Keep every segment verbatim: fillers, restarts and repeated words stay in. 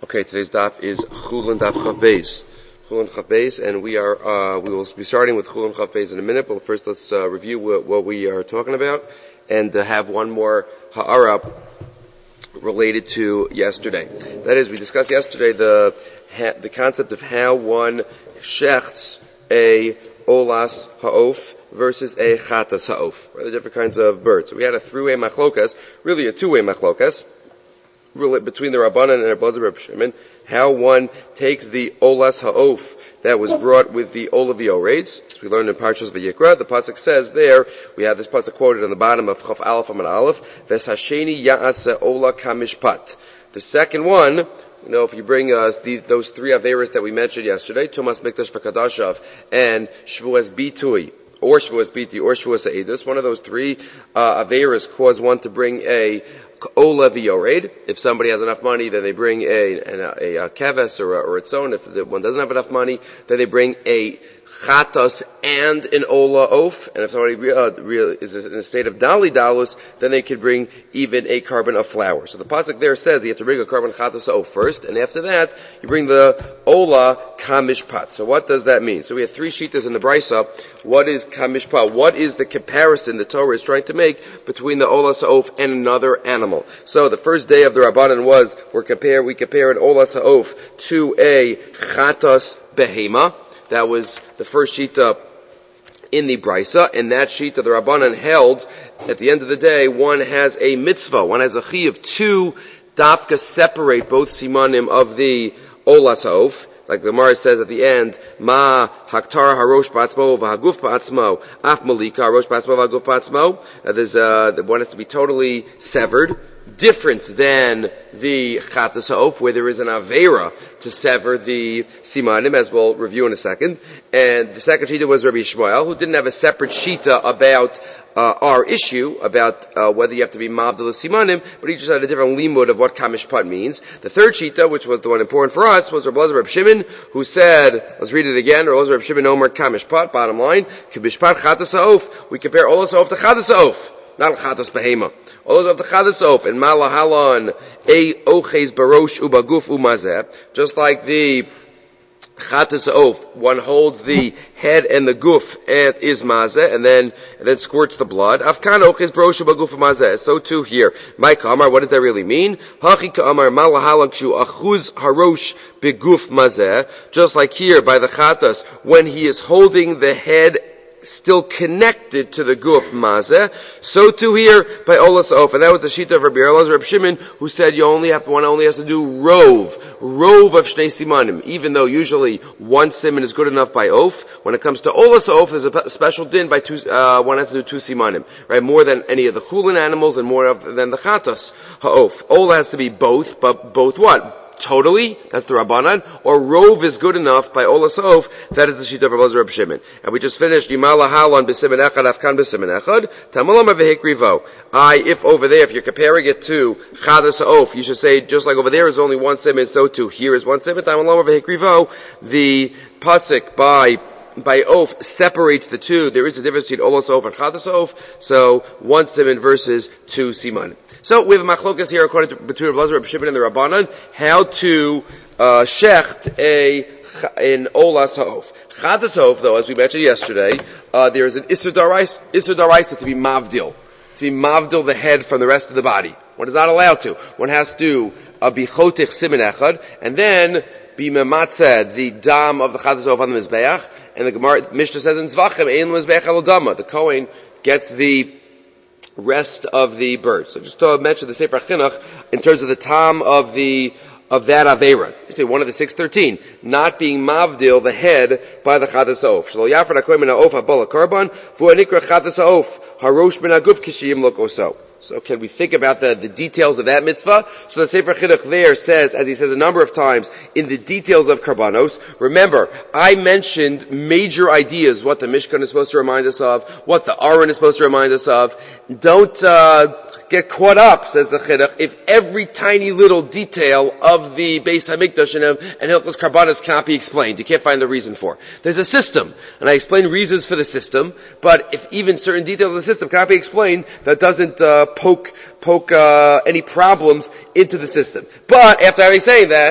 Okay, today's daf is Chulin Daf Chav Beis. Chulin Chav Beis, and we are uh, we will be starting with Chulin Chav Beis in a minute. But first, let's uh, review what, what we are talking about, and uh, have one more ha'ara related to yesterday. That is, we discussed yesterday the ha, the concept of how one shechts a olas ha'of versus a chatas ha'of, right? The different kinds of birds. So we had a three-way machlokas, really a two-way machlokas, between the Rabbanan and the Rebbe Reb Shimon, how one takes the olas ha'of that was brought with the olav yoreds. As we learned in Parshas Vayikra, the pasuk says there, we have this pasuk quoted on the bottom of Chaf Aleph Amud Aleph, Ves hasheni ya'aseh ola kamishpat. The second one, you know, if you bring uh, the, those three averas that we mentioned yesterday, Tumas Mikdash V'Kadashav and Shvuas Bitui, or Shvuas Biti, or Shvuas Eidus, one of those three uh, averas cause one to bring a Ola v'yored. If somebody has enough money, then they bring a a, a, a keves or a, or its own. If one doesn't have enough money, then they bring a chatas and an ola oaf. And if somebody uh, really is in a state of dali dalus, then they could bring even a carbon of flour. So the pasuk there says you have to bring a carbon chatas oaf first, and after that you bring the ola kamishpat. So what does that mean? So we have three shitas in the brisa. What is kamishpat? What is the comparison the Torah is trying to make between the ola sa'of and another animal? So the first day of the Rabbanan was we compare we compare an ola sa'of to a chatas behema. That was the first shita in the brisa, and that shita the Rabbanan held at the end of the day one has a mitzvah, one has a chiyuv to dafka separate both simanim of the ola sa'of. Like the Gemara says at the end, Ma haktar harosh ba'atzmo v'haguf ba'atzmo af malika harosh ba'atzmo v'haguf ba'atzmo. There's uh, one has to be totally severed, different than the chatas ha'of, where there is an avera to sever the simanim, as we'll review in a second. And the second shita was Rabbi Shmuel, who didn't have a separate shita about Uh, our issue about uh, whether you have to be mavdil simanim, but he just had a different limud of what kamishpat means. The third shita, which was the one important for us, was Rabbi Reb Shimon, who said, let's read it again, Rabbi Reb Shimon Omer kamishpat, bottom line, kamishpat chatas ha'of. We compare olas ha'of to chatas ha'of, not chatas behema. Olas ha'of to chatas ha'of, and malahalon a oches barosh ubaguf umazeh, just like the chatas ha'of, one holds the head and the guf and is mazeh, and then and then squirts the blood. Afkan oches barosh ubaguf umazeh. So too here. Mike Amar, what does that really mean? Hachi ka'amar malahalan kshu achuz harosh beguf mazeh. Just like here by the chatas, when he is holding the head still connected to the guf mazeh, so too here by olas ha'of. And that was the shita of Rabbi Elazar Reb Shimon, who said you only have one only has to do rove, rove of shnei simanim. Even though usually one siman is good enough by oaf, when it comes to olas ha'of, there's a special din by two. Uh, one has to do two simanim, right? More than any of the chulin animals, and more of, than the chatas ha'of. Ola has to be both, but both what? Totally, that's the Rabbanan, or rove is good enough by olas ha'of, that is the shita of Rabbi Reb Shimon. And we just finished Yimala Halon b'simen echad afkan b'simen echad tamalam avehik rivo. I, if over there, if you're comparing it to chadas ha'of, you should say just like over there is only one simen, so too here is one simen. Tamalam avehik rivo. The pasuk by by oaf separates the two. There is a difference between olas ha'of and chadas ha'of. So one siman versus two siman. So we have a machlokas here according to between Rabbi Reb Shimon and the Rabbanan, how to uh, shecht a in olas ha'of. Chatas ha'of, though, as we mentioned yesterday, uh, there is an isur daraisa, isur daraisa to be mavdil, to be mavdil the head from the rest of the body. One is not allowed to. One has to uh, be chotich simin echad, and then be mematzed the dam of the chatas ha'of on the mizbeach. And the Gemara Mishnah says in Zvachim, ein mizbeach al dama. The Kohen gets the rest of the bird. So just to mention the Sefer Chinuch in terms of the tam of the of that avera. Say one of the six thirteen, not being mavdil the head by the chatas ha'of. Shlo yafar hakohen min ha'of habala karban v'hu nikra chatas ha'of harosh min haguf kishiyim lokoso. So can we think about the, the details of that mitzvah? So the Sefer Chinuch there says, as he says a number of times, in the details of karbanos, remember, I mentioned major ideas, what the Mishkan is supposed to remind us of, what the Aron is supposed to remind us of. Don't uh get caught up, says the Chinuch, if every tiny little detail of the Beis HaMikdash and, and Hilchos Karbanos cannot be explained. You can't find the reason for. There's a system, and I explain reasons for the system, but if even certain details of the system cannot be explained, that doesn't uh, poke poke uh, any problems into the system. But after having saying that,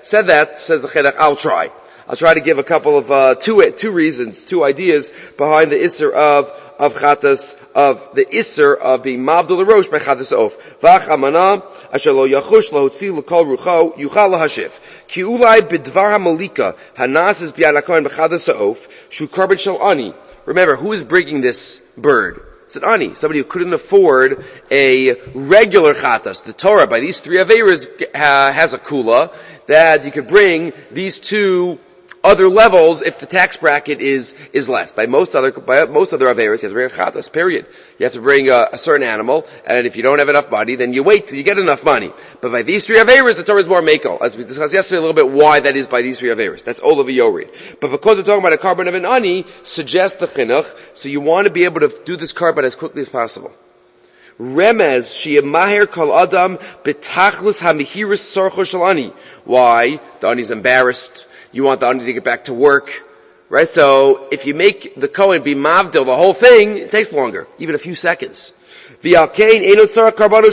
said that, says the Chinuch, I'll try. I'll try to give a couple of, uh, two, two reasons, two ideas behind the Isser of, of Chatas, of the Isser of being Mavdil Rosh by Chatas Of. Vach Amana, Asher lo Yachush lo Hotzi l'kol Rucho, Yuchal lahashif. Ki ulai b'dvar ha-malika, hanas is b'yan ha-kohen b'chatas Of, shu korban shel ani. Remember, who is bringing this bird? It's an ani, somebody who couldn't afford a regular Chatas. The Torah, by these three Averas, uh, has a kula, that you could bring these two other levels if the tax bracket is is less. By most other by most other averas, you have to bring a chatas. Period. You have to bring a, a certain animal, and if you don't have enough money, then you wait till you get enough money. But by these three averas, the Torah is more makel. As we discussed yesterday a little bit, why that is by these three averas. That's Olav Yorid. But because we're talking about a carbon of an ani, suggests the chinuch. So you want to be able to do this carbon as quickly as possible. Remez sheyemaher kol adam betachlis hamihiris sorcho shel ani. Why? The ani's embarrassed. You want the ani to get back to work, right? So if you make the Kohen be mavdil, the whole thing, it takes longer, even a few seconds. First of all, you don't have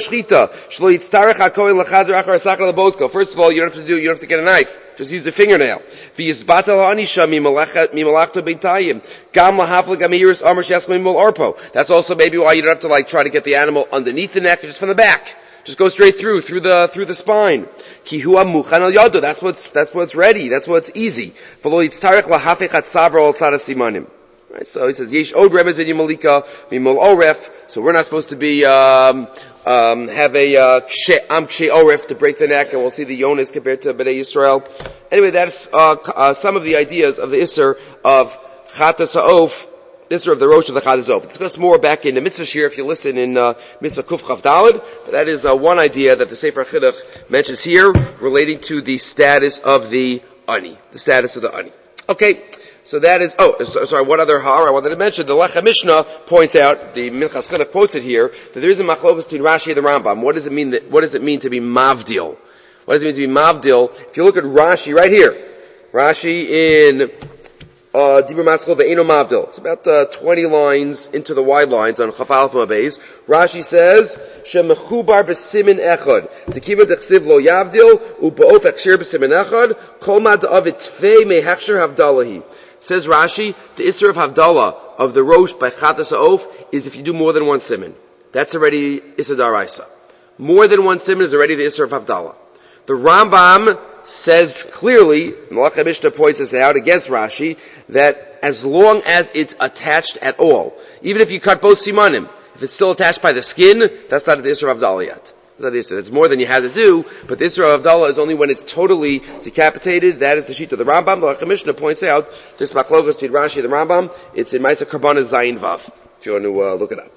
to do, you don't have to get a knife. Just use a fingernail. That's also maybe why you don't have to like try to get the animal underneath the neck, just from the back. Just go straight through, through the, through the spine. That's what's, that's what's ready. That's what's easy. Right, so he says, Yesh od remez ben Yimalika, mimol oref. So we're not supposed to be, um, um, have a, uh, am kshe oref to break the neck, and we'll see the Yonas compared to Bnei Yisrael. Anyway, that's, uh, uh, some of the ideas of the Isser of Chatas HaOf, Isser of the Rosh of the Chatas HaOf. Discuss more back in the Mitzvah Shir if you listen in, uh, Mitzvah Kuf Chav Daled. But that is, uh, one idea that the Sefer Chinuch mentions here relating to the status of the Ani. The status of the Ani. Okay. So that is, oh, sorry, one other har I wanted to mention. The Lechem Mishnah points out, the Minchas Chinuch quotes it here, that there is a machlokas between Rashi and the Rambam. What does it mean that, what does it mean to be mavdil? What does it mean to be mavdil? If you look at Rashi right here, Rashi in, uh, Dibur Maskil Ve'eno Mavdil. It's about, uh, twenty lines into the wide lines on Chaf Aleph Mabeis. Rashi says, Shemechubar b'simin echad. Tekiva dechsiv lo yavdil, u'ba'of ekshir b'simin echad, kol ma da'avit tvei mehechsher havdalahi. Says Rashi, the Isser of Havdalah of the Rosh by Chatas HaOf is if you do more than one siman. That's already Isser Daraisa. More than one siman is already the Isser of Havdalah. The Rambam says clearly, and the Lechem Mishnah points this out against Rashi, that as long as it's attached at all, even if you cut both simanim, if it's still attached by the skin, that's not the Isser of Havdalah yet. It's more than you had to do, but the Isser of Havdalah is only when it's totally decapitated. That is the sheet of the Rambam. The Lechem Mishnah points out this machlokas between Rashi and the Rambam. It's in Ma'aser Karbanos Zayin Vav, if you want to uh, look it up.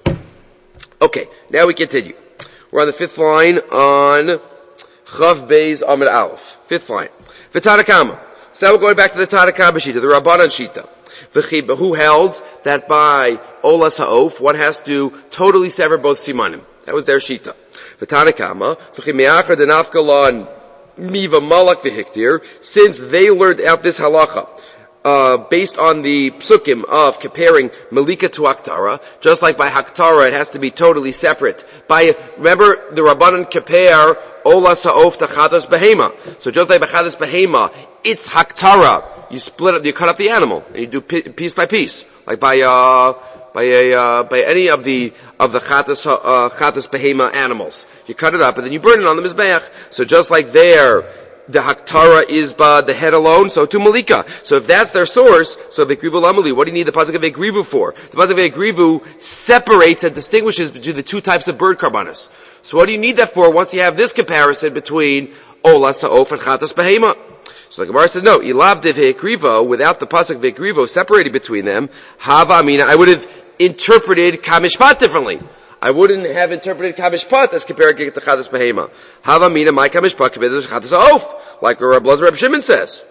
Okay, now we continue. We're on the fifth line on Chav Beis Amud Aleph. Fifth line. V'Tanakama. So now we're going back to the Tanakama Shita, the Rabbanan Shita. V'chiba, who held that by Olas HaOf, one has to totally sever both simanim. That was their Shita. V'Tanakama, v'chimeachar denafkalan miva malak v'hiktir, since they learned out this halacha, uh, based on the psukim of comparing malika to haktara, just like by haktara it has to be totally separate. By, remember, the Rabbanan compare olas ha'of to chatas behema. So just like by chatas behema, it's haktara. You split up, you cut up the animal, and you do piece by piece. Like by, uh, by a, uh, by any of the, of the chatas, uh, chatas behema animals. You cut it up and then you burn it on the mizbeach. So just like there, the haktara is by the head alone, so to malika. So if that's their source, so the Vekrivu Lamali, what do you need the pasuk of Vekrivu for? The pasuk of Vekrivu separates and distinguishes between the two types of bird karbanos. So what do you need that for once you have this comparison between olas ha'of and chatas behema? So the Gemara says, no, ilav de Vekrivu, without the pasuk Vekrivu separating between them, hava amina, I would have interpreted kamishpat differently. I wouldn't have interpreted kamishpat as compared to chatas behema. Hava mina my kamishpat compared to chatas ha'of, like Reb Elazar Reb Shimon says.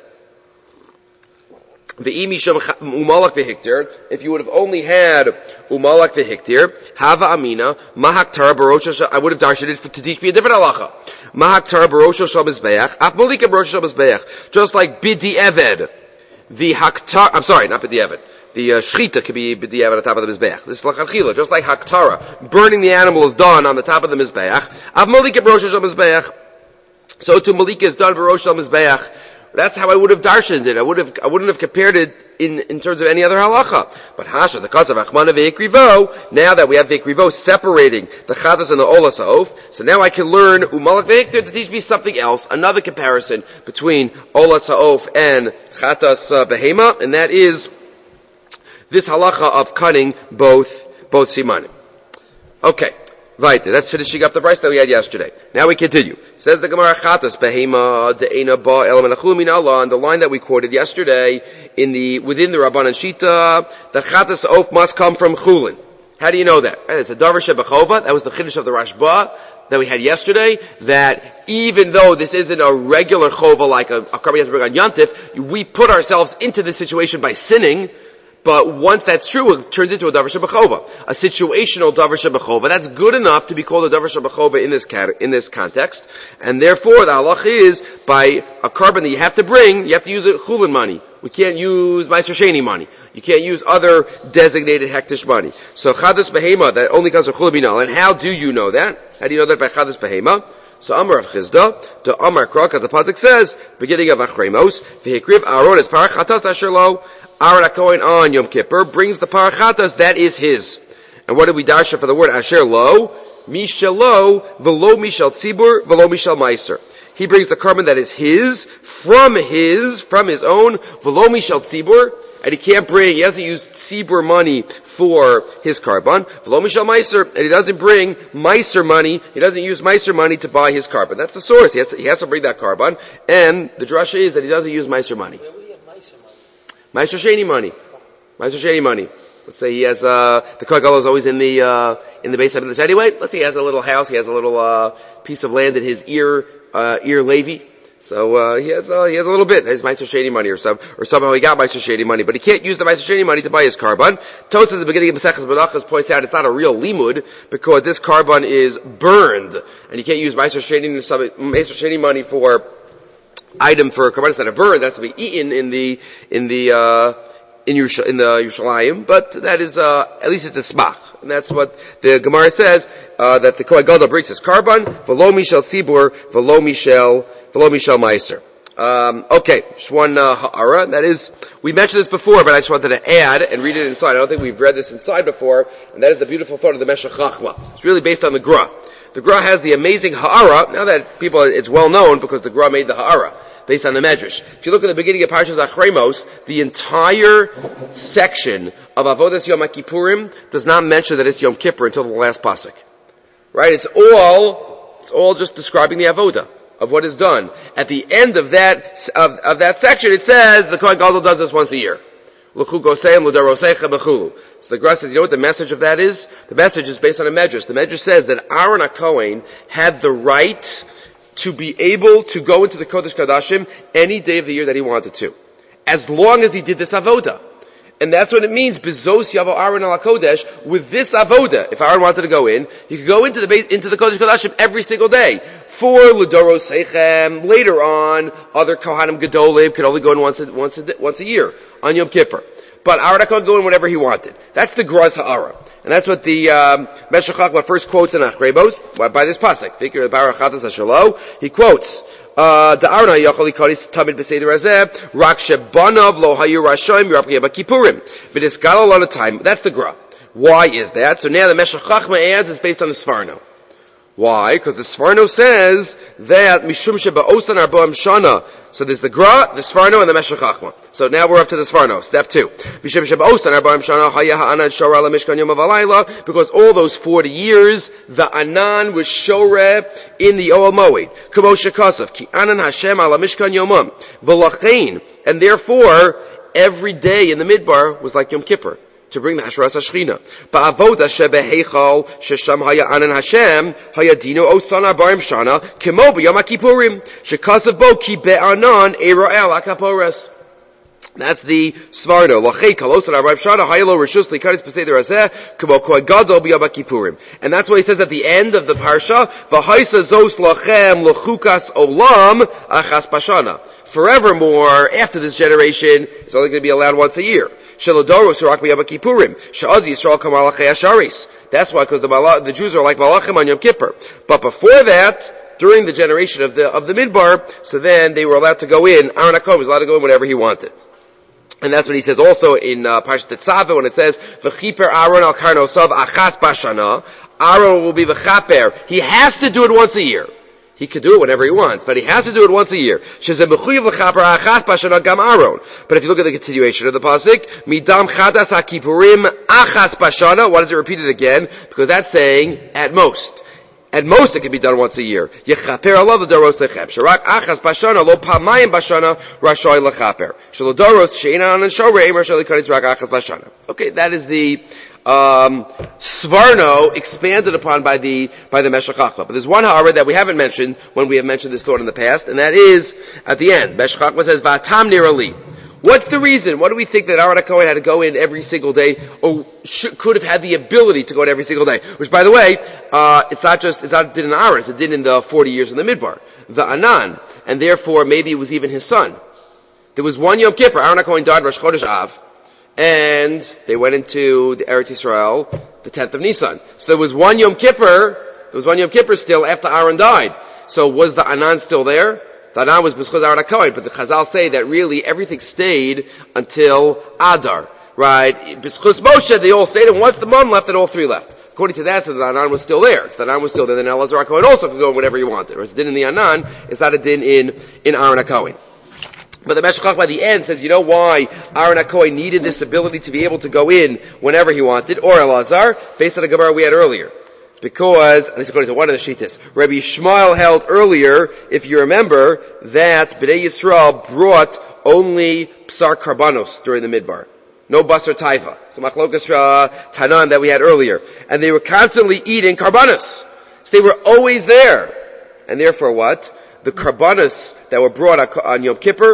Ve'imi shom umalak v'hiktir, if you would have only had umalak v'hiktir, hava amina mahaktara barosha, I would have darshan it to teach me a different halacha. Mahaktara barosha shal mizbeach, af malika barosha shal mizbeach, just like bidi eved, the haktar. I'm sorry, not bidi eved. The uh, shchita could be b'diavad on the top of the mizbeach. This is lachatchila, just like haktara. Burning the animal is done on the top of the mizbeach. Av malika brosha shel mizbeach. So to Malika is done Barosh al Mizbeach. That's how I would have darshaned it. I would have, I wouldn't have compared it in, in terms of any other halacha. But Hasha, the cause of Achmana ve'ikrivo, now that we have ve'ikrivo separating the chatas and the olas ha'of, so now I can learn umalach ve'ikter to teach me something else, another comparison between olas ha'of and chatas uh, behema, and that is this halacha of cutting both, both simanim. Okay. Right, that's finishing up the price that we had yesterday. Now we continue. Says the Gemara, Chatas behema de'ena ba elam enachulu min Allah, and the line that we quoted yesterday in the within the Rabbanan Shita, the Chatas of must come from chulin. How do you know that? It's a davar shebachova. That was the chiddush of the Rashba that we had yesterday. That even though this isn't a regular chova like a, a karban on Yantif, we put ourselves into this situation by sinning. But once that's true, it turns into a davar shebachova, a situational davar shebachova. That's good enough to be called a davar shebachova in this cat- in this context. And therefore, the halach is by a karban that you have to bring, you have to use a chulin money. We can't use Meiser Sheni money. You can't use other designated hektish money. So chadas behema, that only comes from chulin binal. And how do you know that? How do you know that by chadas behema? So Amar of Chizda, the Amar Krok, as the pasuk says, beginning of Achremos, v'hikriv Aaron es parachatas asher lo. Aaron HaKohen on Yom Kippur brings the parachatas, that is his. And what did we darsha for the word asher lo? Mishal lo, v'lo mishal tzibur, v'lo mishal meiser. He brings the carbon that is his, from his, from his own, v'lo mishal tzibur, and he can't bring, he hasn't used tzibur money for his carbon, v'lo mishal meiser, and he doesn't bring meiser money, he doesn't use meiser money to buy his carbon. That's the source. He has to, he has to bring that carbon, and the drasha is that he doesn't use meiser money. Meiser Sheni money. Meiser Sheni money. Let's say he has, uh, the Kohen Gadol is always in the, uh, in the base of the anyway. Let's say he has a little house, he has a little, uh, piece of land in his ear, uh, ear Levi. So, uh, he has, uh, he has a little bit. His Meiser Sheni money or some, or somehow he got Meiser Sheni money, but he can't use the Meiser Sheni money to buy his carbon. Tosas at the beginning of Maseches Menachos points out it's not a real limud because this carbon is burned, and you can't use Meiser Sheni, Meiser Sheni money for item for karbanos that are burned. That's to be eaten in the in the uh, in Yerusha, in the Yerushalayim. But that is uh, at least it's a smach, and that's what the Gemara says uh, that the Kohen Gadol brings his carbon v'lo mishal tzibur v'lo mishal v'lo mishal meiser. Um, okay, just one uh, ha'ara. That is, we mentioned this before, but I just wanted to add and read it inside. I don't think we've read this inside before, and that is the beautiful thought of the Meshech Chachma. It's really based on the Gra. The Gra has the amazing ha'ara. Now that people, it's well known because the Gra made the ha'ara based on the Medrash. If you look at the beginning of Parshas Achremos, the entire section of Avodas Yom Kippurim does not mention that it's Yom Kippur until the last pasuk. Right? It's all, it's all just describing the Avodah of what is done. At the end of that, of, of that section, it says the Kohen Gadol does this once a year. So the Gra says, you know what the message of that is? The message is based on a Medrash. The Medrash says that Aaron HaKohen had the right to be able to go into the Kodesh Kodashim any day of the year that he wanted to, as long as he did this avoda. And that's what it means, Bezos Yavo Aaron al Kodesh, with this avoda. If Aaron wanted to go in, he could go into the base, into the Kodesh Kodashim every single day. For L'Doros Seichem, later on, other Kohanim Gedolim could only go in once a, once a, once a year, on Yom Kippur. But Aaron could go in whenever he wanted. That's the Graz Ha'ara. And that's what the um, Meshech Chachma first quotes in Achremos by this pasuk. He quotes the Aaron Hayachol Ikaris Tamid B'Seder Hazeh Rak Shebanav Lo Hayu Rashaim Yom Kippurim V'Nisgal on a time. That's the Gra. Why is that? So now the Meshech Chachma adds it's based on the Sfarno. Why? Because the Sfarno says that Mishum Sheba'osan Arboam Shana. So there's the Gra, the Sfarno, and the Meshech Chachma. So now we're up to the Sfarno. Step two. Mishum Sheba'osan Arboam Shana Haya Ha'anan Shora La Mishkan Yom Avalayla. Because all those forty years, the Anan was Shore in the Oel Moed. Kamo Shekasov Ki Anan Hashem Ala Mishkan Yomam V'Lachein. And therefore, every day in the Midbar was like Yom Kippur, to bring the Hashras HaShechina. Ba'avoda shebeheichal shesham haya anan Hashem haya dino osan arbaim shana kemo b'yom HaKippurim shekasav bo ki be'anan eira el HaKaporas. That's the Svarno. Lachei kalosan arbaim shana haya lo rishus likaris b'seder hazeh kemo kohen gadol b'yom HaKippurim. And that's what he says at the end of the parsha. V'haisa zos lachem lechukas olam achas pashana. Forevermore, after this generation, it's only going to be allowed once a year. Shelodoros Urak B'Yom Kippurim. Sha'az Yisrael Kamalachei Asharis. That's why, because the, the Jews are like Malachim on Yom Kippur. But before that, during the generation of the, of the Midbar, so then they were allowed to go in, Aaron HaKohen was allowed to go in whenever he wanted. And that's what he says also in uh, Parashat Tetzaveh when it says, V'chiper Aaron al karnosav achas bashana. Aaron will be v'chaper. He has to do it once a year. He could do it whenever he wants, but he has to do it once a year. But if you look at the continuation of the pasuk, midam chadas hakipurim achas bashana. Why does it repeat it again? Because that's saying at most. At most it can be done once a year. Yechaper Allah the daros lechem. Sharak achas bashana lo pamayim bashana rashoy lechaper. Shelo daros sheina anan shorei emer sheli kadis rak achas bashana. Okay, that is the um, svarno expanded upon by the by the Meshech Chochmah. But there's one, however, that we haven't mentioned when we have mentioned this thought in the past, and that is at the end. Meshech Chochmah says va'atam nirali. What's the reason? What do we think that Aaron HaKohen had to go in every single day, or should, could have had the ability to go in every single day? Which, by the way, uh, it's not just, it's not did in Aaron, it did in the forty years in the Midbar. The Anan. And therefore, maybe it was even his son. There was one Yom Kippur. Aaron HaKohen died Rosh Chodesh Av, and they went into the Eretz Yisrael the tenth of Nisan. So there was one Yom Kippur, there was one Yom Kippur still after Aaron died. So was the Anan still there? The Anan was B'schus Aaron HaKohen, but the Chazal say that really everything stayed until Adar, right? B'schus Moshe, they all stayed, and once the mom left, then all three left. According to that, so the Anan was still there. If the Anan was still there, then Elazar HaKohen also could go whenever he wanted. Or it's a din in the Anan, it's not a din in, in Aaron HaKohen. But the Meshech Chochmah by the end says, you know why Aaron HaKohen needed this ability to be able to go in whenever he wanted, or Elazar, based on the Gemara we had earlier. Because, at least according to one of the Shittas, Rabbi Yishmael held earlier, if you remember, that Bnei Yisrael brought only Psar Karbanos during the Midbar. No Basar Taiva. So Machlokas uh, Tanan that we had earlier. And they were constantly eating Karbanos. So they were always there. And therefore what? The Karbanos that were brought on Yom Kippur,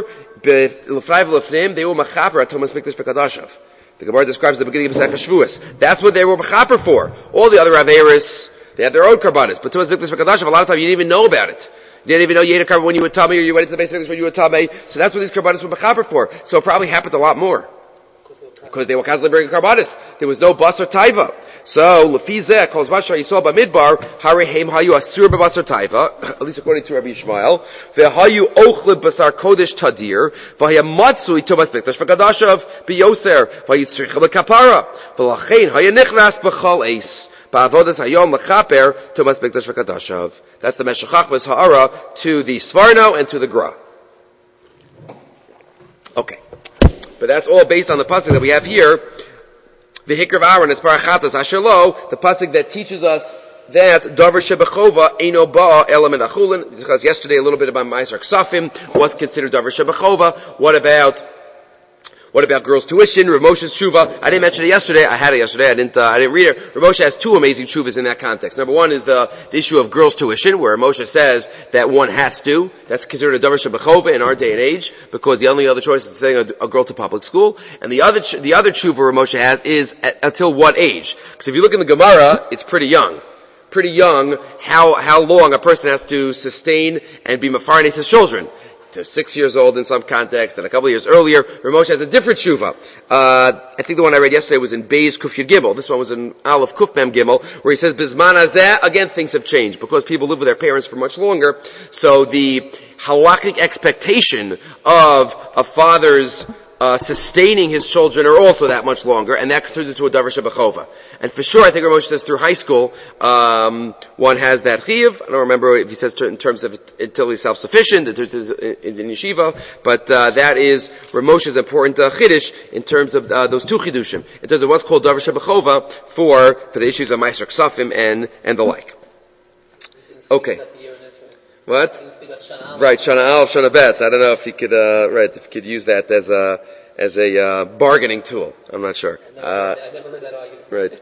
L'fnai v'L'fnim, they were Machaper at Thomas Mikdash Bekadashav. The Gemara describes the beginning of Pesach Shavuos. That's what they were mechaper for. All the other Averis, they had their own karbanos. But Tumas Mikdash V'Kadashav, a lot of time you didn't even know about it. You didn't even know you ate a carbon when you were tummy, or you went into the base of Mikdash when you were tummy. So that's what these karbanos were mechaper for. So it probably happened a lot more. Because they were constantly bringing karbanos. There was no bas or taiva. So, Lefizeh, calls Basha Yisrael Bamidbar, Harehem Hayu Asur Basar Taiva, at least according to Rabbi Yishmael, Vehayu Ochle Basar Kodesh Tadir, Vahya Matsui Tomas Mikdash V'Kadashav B'Yoser, Vayitzrich L'Kapara, V'Lachein Haya Nichnas B'Chal Eis, Ba'avodas Hayom L'Chaper, Tomas Mikdash V'Kadashav. That's the Meshech Chochmah's Ha'ara to the Svarno and to the Gra. Okay. But that's all based on the pasuk that we have here. The Hikr of Aaron is Parachatas Asherlo, the pasuk that teaches us that Davar Shebechova Eino Ba'a Ela Min Achulin. We discussed yesterday a little bit about Ma'aser Ksafim, what's considered Davar Shebechova. What about what about girls' tuition? Rav Moshe's tshuva. I didn't mention it yesterday. I had it yesterday. I didn't. Uh, I didn't read it. Rav Moshe has two amazing tshuvas in that context. Number one is the, the issue of girls' tuition, where Moshe says that one has to. That's considered a davar shebechova in our day and age, because the only other choice is sending a, a girl to public school. And the other the other tshuva Rav Moshe has is at, until what age? Because if you look in the Gemara, it's pretty young. Pretty young. How how long a person has to sustain and be mefarnes his children. To six years old in some context, and a couple of years earlier, Rav Moshe has a different tshuva. Uh, I think the one I read yesterday was in Beis Kuf Yud Gimel. This one was in Aleph Kuf Mem Gimel, where he says, Bizman Hazeh, again things have changed, because people live with their parents for much longer, so the halachic expectation of a father's Uh, sustaining his children are also that much longer, and that turns into a davar shebechova. And for sure, I think Rav Moshe says through high school, um, one has that chiyuv. I don't remember if he says in terms of it, until he's self-sufficient, it is in yeshiva, but uh, that is Rav Moshe's important uh, chiddush in terms of uh, those two chidushim, in terms of what's called davar shebechova for for the issues of Ma'aser Ksafim and and the like. Okay. What? Right, Shana Aleph, Shana Bet. I don't know if you could, uh, right, if you could use that as a, as a, uh, bargaining tool. I'm not sure. I never, uh, heard, I never heard that argument. Right.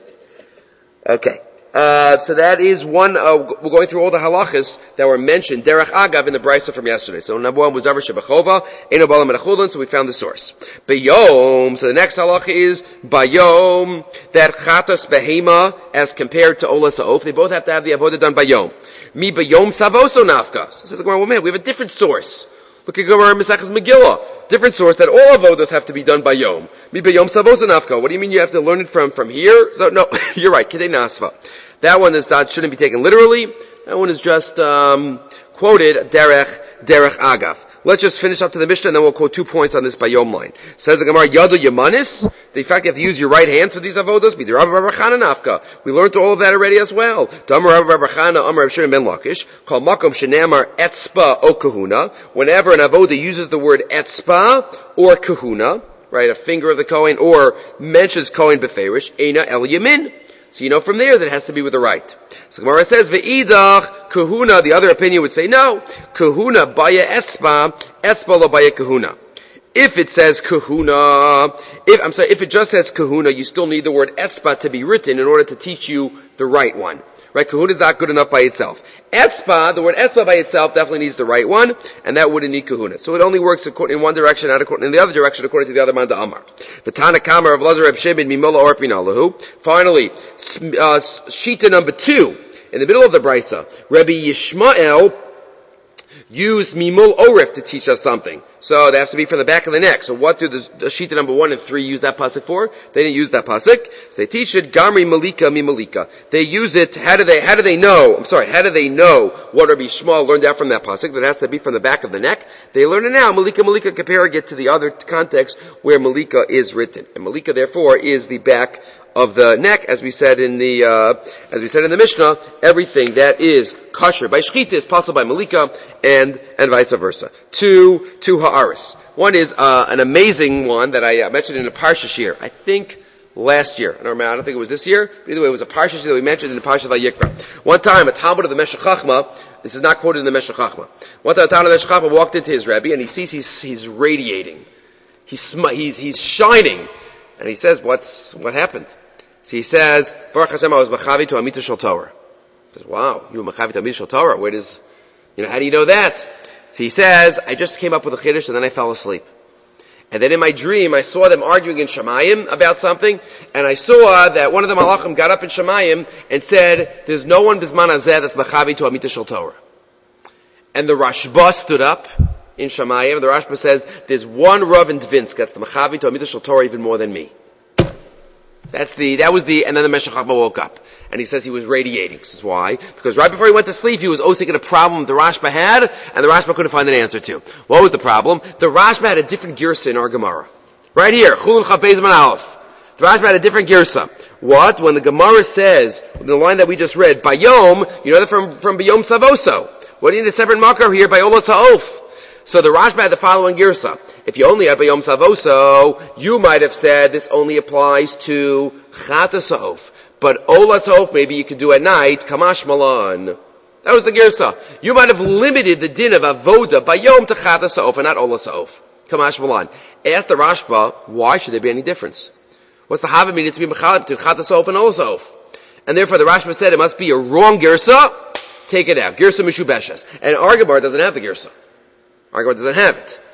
Okay. Uh, so that is one, uh, we're going through all the halachas that were mentioned, Derech Agav in the Brisa from yesterday. So number one was Davar Shebechova, Eino Bala Min Achulin, so we found the source. Bayom, so the next halacha is, Bayom, that Chatas Behema, as compared to Ola Sa'of, they both have to have the avodah done Bayom. Mi Bayom Savoso Nafka. So says, well, man, we have a different source. Look at Gemara Mesechus Megillah. Different source that all avodas have to be done by Yom. Mi Bayom Savoso Nafka. What do you mean you have to learn it from, from here? So, no, you're right, Kidei Nasva. That one is not, shouldn't be taken literally. That one is just um, quoted derech derech agav. Let's just finish up to the Mishnah, and then we'll quote two points on this by Yom line. Says the Gemara, Yadu Yamanis. The fact you have to use your right hand for these avodas. Be the Rabbi Rabbi Chana Nafka. We learned all of that already as well. Damar Rabbi Rabbi Chana, Amar Rabbi Shimon ben Lakish. Call Makom Shenamar Etzpa O Kahuna. Whenever an avoda uses the word Etzpa or Kahuna, right, a finger of the Kohen, or mentions Kohen Beferish, Eina El Yamin. So you know from there that it has to be with the right. So the Gemara says, Ve'idach kahuna, the other opinion would say, no, kahuna baya etzba, etzba lo baya kahuna. If it says kahuna, if, I'm sorry, if it just says kahuna, you still need the word etzba to be written in order to teach you the right one. Right? Kahuna is not good enough by itself. Etzba, the word etzba by itself definitely needs the right one, and that wouldn't need kahuna. So it only works in one direction, not in the other direction, according to the other man, the Amar. V'tana kamar of Lazar Reb Shimon mimola orpin alahu. Finally, uh, shita number two, in the middle of the brisa, Rabbi Yishmael used mimul oref to teach us something. So that has to be from the back of the neck. So what do the, the shita number one and three use that pasuk for? They didn't use that pasuk. So they teach it gamri malika mi malika. They use it. How do they? How do they know? I'm sorry. How do they know what Rabbi Yishmael learned out from that pasuk? That has to be from the back of the neck. They learn it now. Malika malika, comparing it to the other context where malika is written, and malika therefore is the back of the neck, as we said in the uh, as we said in the Mishnah. Everything that is kosher by shchita is possible by malika, and and vice versa. Two two ha'aris. One is uh, an amazing one that I uh, mentioned in a parsha shir. I think last year. I don't remember. I don't think it was this year. But either way, it was a parsha shir that we mentioned in the parsha Vayikra. One time, a Talmud of the Meshech Chachma. This is not quoted in the Meshech Chachma. One time, a Talmud of the Meshech Chachma walked into his Rebbe, and he sees he's he's radiating. He's sm- he's he's shining, and he says, "What's what happened?" So he says, Baruch Hashem, I was machavi to Amita Shel Torah. He says, wow, you were machavi to Amita Shel Torah. Where does, you know, how do you know that? So he says, I just came up with a chiddush and then I fell asleep. And then in my dream, I saw them arguing in Shemayim about something, and I saw that one of the malachim got up in Shemayim and said, there's no one bisman hazeh that's machavi to Amita Shel Torah. And the Rashba stood up in Shemayim, and the Rashba says, there's one Rav in Dvinsk that's the machavi to Amita Shel Torah even more than me. That's the, that was the, and then the Meshech Chachma woke up. And he says he was radiating. This is why. Because right before he went to sleep, he was osik at a problem the Rashba had, and the Rashba couldn't find an answer to. What was the problem? The Rashba had a different girsa in our Gemara. Right here, Chulun Chav Beis Man Aleph. The Rashba had a different girsa. What? When the Gemara says, the line that we just read, Bayom, you know that from, from Bayom Savoso. What do you need a separate makar here? Bayola Sa'of. So the Rashba had the following girsa. If you only had Bayom Savoso, you might have said this only applies to Chata Sa'of. But Ola Sa'of, maybe you could do at night, Kamash Malan. That was the girsa. You might have limited the din of Avoda Bayom to Chata Sa'of and not Ola Sa'of. Kamash Malan. Ask the Rashba, why should there be any difference? What's the Havah meaning to be Mechalib to Chata Sa'of and Ola Sa'of? And therefore the Rashba said it must be a wrong girsa. Take it out. Girsa Mishubeshes. And our Gemara doesn't have the girsa. Our Gemara doesn't have it.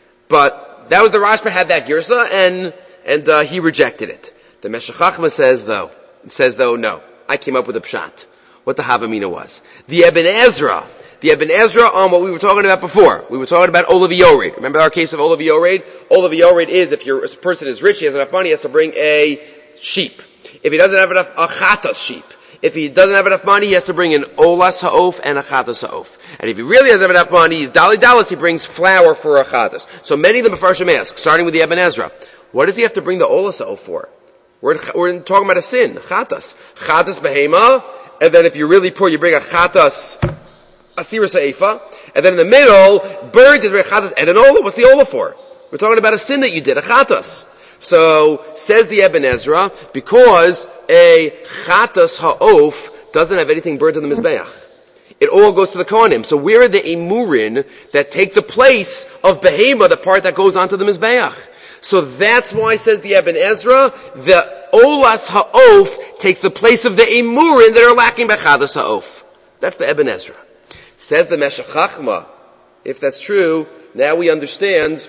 But that was the Rashba had that girsa, and and uh, he rejected it. The Meshech Chachma says though, says though, no, I came up with a pshat. What the Havamina was. The Ibn Ezra, the Ibn Ezra on what we were talking about before. We were talking about Olav Yored. Remember our case of Olav Yored? Olav Yored is if your person is rich, he has enough money, he has to bring a sheep. If he doesn't have enough, a chatas sheep. If he doesn't have enough money, he has to bring an olas ha'of and a chatas ha'of. And if he really doesn't have enough money, he's dali dalas, he brings flour for a chatas. So many of the Mefarshim ask, starting with the Ibn Ezra, what does he have to bring the olas ha'of for? We're, we're talking about a sin, chatas. Chatas behema, and then if you're really poor, you bring a chatas asira sa'efa, and then in the middle, birds, you bring a chatas and an ola. What's the ola for? We're talking about a sin that you did, a chatas. So, says the Ibn Ezra, because a chatas ha'of doesn't have anything burnt in the Mizbeach. It all goes to the Kohanim. So where are the emurin that take the place of behema, the part that goes onto the Mizbeach? So that's why, says the Ibn Ezra, the olas ha'of takes the place of the emurin that are lacking by chatas ha'of. That's the Ibn Ezra. Says the Meshech Chachma, if that's true, now we understand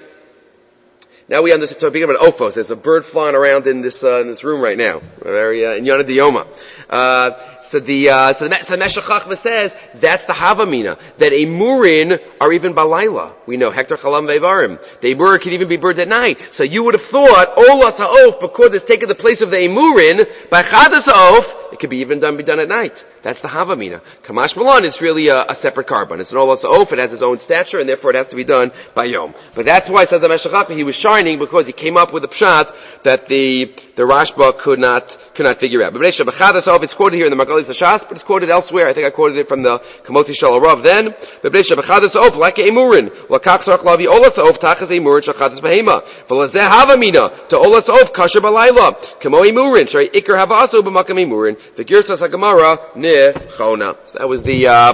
Now we understand, talking about ophos. There's a bird flying around in this, uh, in this room right now. Very, uh, in Yonah Diyoma. Uh, so the, uh, so the, so the Meshech Chachma says, that's the Havamina. That emurin are even balayla. We know, Hector Chalam Vevarim. The emur can even be birds at night. So you would have thought, olas ha'of, because it's taken the place of the emurin, by chadas ha'of, it could be even done, be done at night. That's the Havamina. Kamash Malan is really a, a separate carbon. It's an Olas Of, it has its own stature, and therefore it has to be done by Yom. But that's why, says the Meshach, he was shining because he came up with a pshat that the, the Rashba could not, could not figure out. But it's quoted here in the Magalis Hashas, but it's quoted elsewhere. I think I quoted it from the Kamoti Shal Rav then. But like Emurin, Lakach Sarach Lavi Olas Of, Tachas Emurin, Shachadas Behema. Velazeh Havamina, to Olas Of, Kasher Balayla, Kamo Emurin, Shari Iker Havasu, B'makam Emurin, the Girsas HaGemara, Ne Chona. So that was the, uh,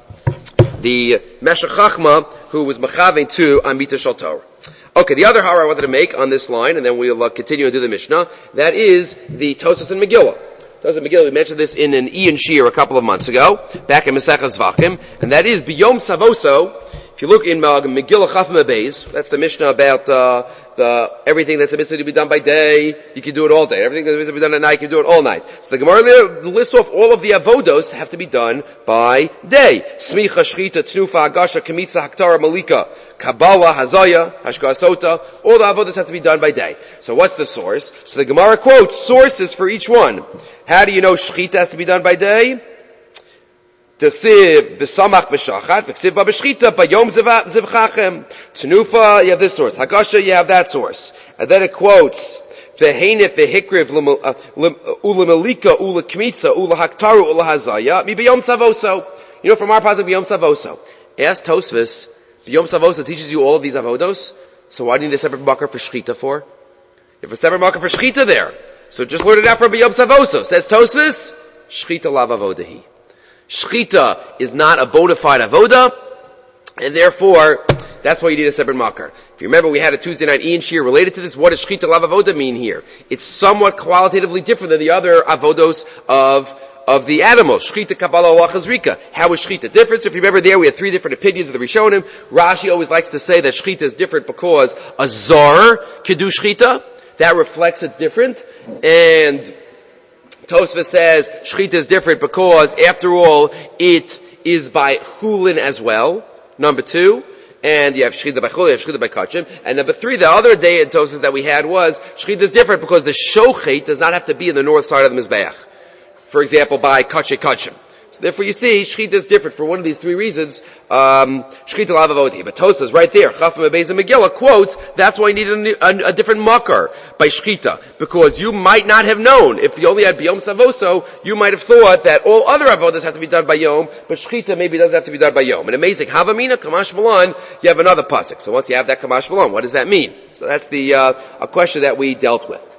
the Meshech Chachma, who was Machave to Amita Shal Torah. Okay, the other hara I wanted to make on this line, and then we'll uh, continue and do the Mishnah, that is the Tosas and Megillah. Tosas and Megillah, we mentioned this in an Ian Shir a couple of months ago, back in Masechah Zvachim, and that is Biyom Savoso. If you look in uh, Megillah Chaf Mebeis, that's the Mishnah about uh, the everything that's supposed to be done by day, you can do it all day. Everything that's supposed to be done at night, you can do it all night. So the Gemara lists off all of the avodos have to be done by day. Smicha, Shchita, Tnufa, Agasha, Kamitza, Haktara, Malika, Kabbalah, Hazaya, Hashkasota, all the avodos have to be done by day. So what's the source? So the Gemara quotes sources for each one. How do you know Shchita has to be done by day? T'chsiv v'samach v'shachat v'ksiv b'shchita b'yom zivchachem. Tnufa, you have this source. Hagasha, you have that source. And then it quotes v'heinif v'hikriv u'lemelika u'lekmitza u'lehaktaru u'lehazaya mi b'yom savoso. You know from our pasuk b'yom savoso. Ask Tosfos, b'yom savoso teaches you all of these avodos. So why do you need a separate marker for shchita for? You have a separate marker for shchita there. So just learn it out from b'yom savoso. Says Tosfos, shchita lav avodahi. Shchita is not a bona fide avoda, and therefore, that's why you need a separate marker. If you remember, we had a Tuesday night Ian Shir related to this. What does Shchita lav avoda mean here? It's somewhat qualitatively different than the other avodos of, of the animals. Shchita, Kabbalah, Allah, Chazrika. How is Shchita different? So if you remember there, we had three different opinions of the Rishonim. Rashi always likes to say that Shchita is different because a Zar can do Shchita. That reflects it's different. And Tosfos says Shchita is different because, after all, it is by Chulin as well. Number two. And you have Shchita by Chulin, you have Shchita by Kachim. And number three, the other day in Tosfos that we had was Shchita is different because the Shochet does not have to be in the north side of the Mizbeach. For example, by Kachay Kachim. So therefore you see, Shchita is different for one of these three reasons. Um, Shchita lav avoti. But Tosfos right there, Chaf Mebeis and Megillah quotes, that's why you need a, a, a different makar by Shchita. Because you might not have known, if you only had Biyom Savoso, you might have thought that all other avodas have to be done by Yom, but Shchita maybe doesn't have to be done by Yom. And amazing, Havamina, Kamash Malan, you have another pasuk. So once you have that Kamash Malan, what does that mean? So that's the, uh, a question that we dealt with.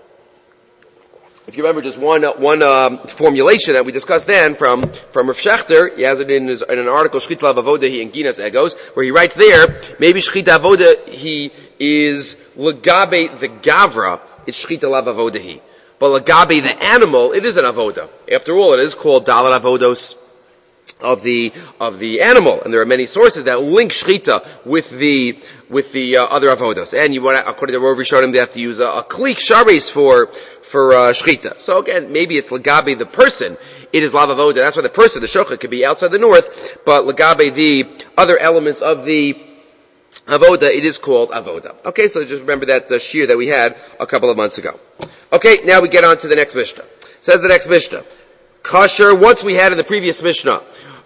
If you remember just one, uh, one, um, formulation that we discussed then from, from Rav Shechter, he has it in his, in an article, Shchita lav avodahi in Ginas Egos, where he writes there, maybe Shchita avodahi is Lagabe the Gavra, it's Shchita lav avodahi. But Lagabe the animal, it is an avoda. After all, it is called Dalat avodos of the, of the animal. And there are many sources that link Shchita with the, with the, uh, other avodos. And you want to, according to Rav Rishonim, they have to use a, a klik sharis for, for uh, shchita. So again, maybe it's lagabe the person. It is lav avoda. That's why the person, the shochet, could be outside the north. But lagabe the other elements of the avoda, it is called avoda. Okay, so just remember that uh, shir that we had a couple of months ago. Okay, now we get on to the next Mishnah. Says the next Mishnah, kosher. Once we had in the previous Mishnah